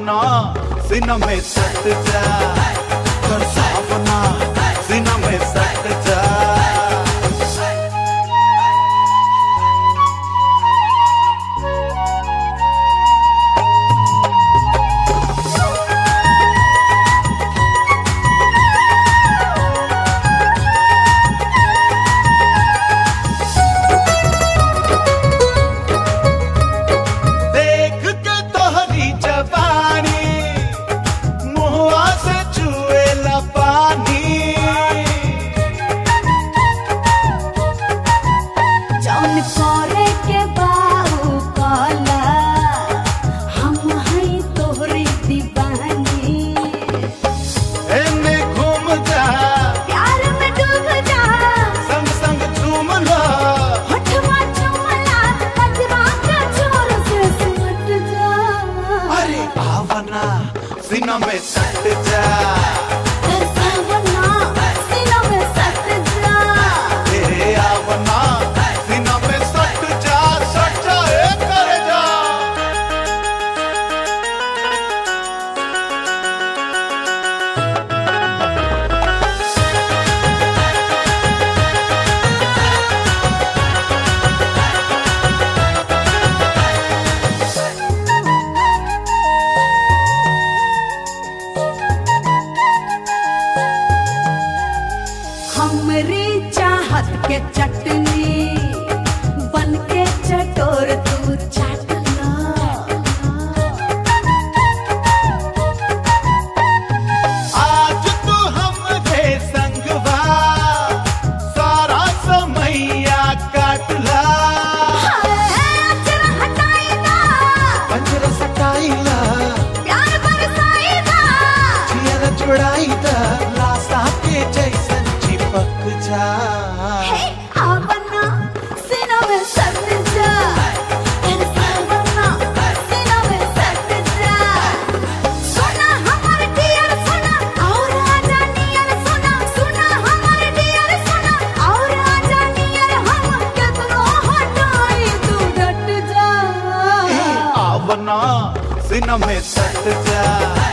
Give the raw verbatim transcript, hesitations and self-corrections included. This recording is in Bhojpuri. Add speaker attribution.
Speaker 1: आवना सीना में सट जा, तरसावना सीना में सट जा। सीना में सट जा,
Speaker 2: तरसावना सीना में सट जा,
Speaker 1: ए आवना सीना में सट जा, सट जा ए कर जा।
Speaker 2: हमरी चाहत के चटनी बन के चटोर तू चाटना।
Speaker 1: आज तू हमरे संगवा सारा समैया काटला,
Speaker 2: पंजरा हटाइला,
Speaker 1: पंजरा सटाइला,
Speaker 2: प्यार बरसाइला,
Speaker 1: जियर जुड़ाइला, लाशा के जैसन चिपक जा।
Speaker 2: हे आवना सीना में सट जा, तरसावना सीना में सट जा। सुना हमार डियर सुना और आजा नियर सुना, सुना हमार डियर सुना और आजा नियर, हम कितनो हटाई तू डट जा।
Speaker 1: आवना सीना में सट जा।